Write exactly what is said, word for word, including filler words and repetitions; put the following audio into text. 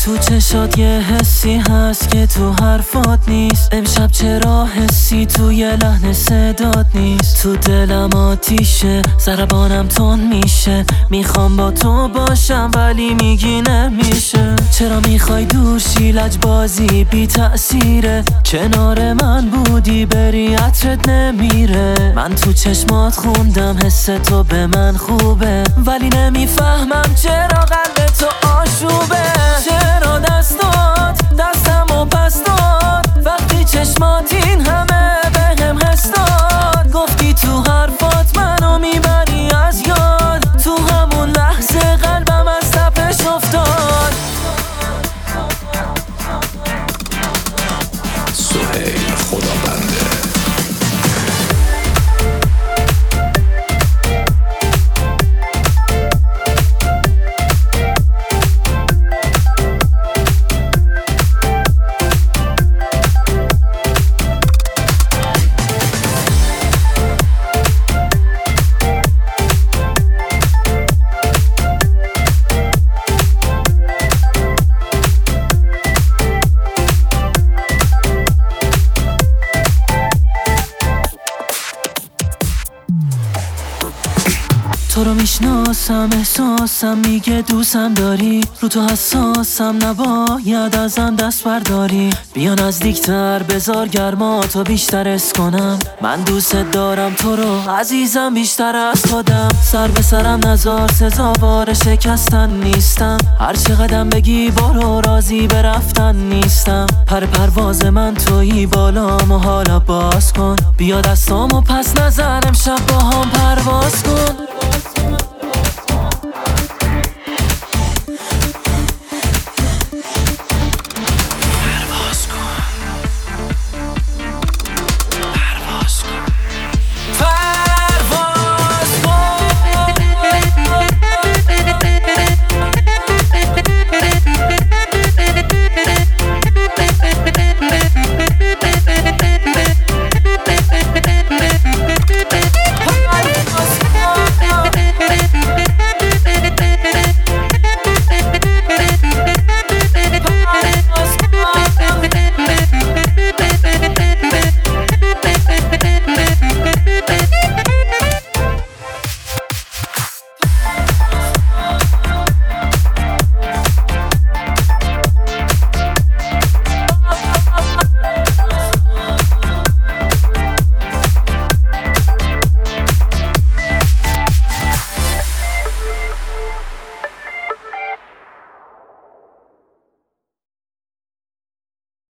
تو چشات یه حسی هست که تو حرفات نیست. امشب چرا حسی توی لحن صدات نیست. تو دلم آتیشه، ضربانم تون میشه. میخوام با تو باشم ولی میگی نمیشه. چرا میخوای دور شی؟ لجبازی بی تأثیره. کنار من بودی بری عطرت نمیره. من تو چشمات خوندم حس تو به من خوبه، ولی نمیفهمم چرا قلب تو آشوبه. چرا دستات دستمو پس داد وقتی چشمات این همه بهم حس داد. گفتی تو حرفات منو میبری از یاد. تو همون لحظه قلبم از تپش افتاد. سهیل خدابنده. تو رو میشناسم، احساسم میگه دوستم داری. رو تو حساسم، نباید ازم دست برداری. بیا نزدیکتر، بذار گرماتو بیشتر حس کنم. من دوست دارم تو رو عزیزم بیشتر از خودم. سر به سرم نزار، سزاوار شکستن نیستم. هر چه قدم بگی برو، راضی به رفتن نیستم. پر پرواز من تویی، بالامو حالا باز کن. بیا دستامو پس نزن، امشب با هم پرواز کن.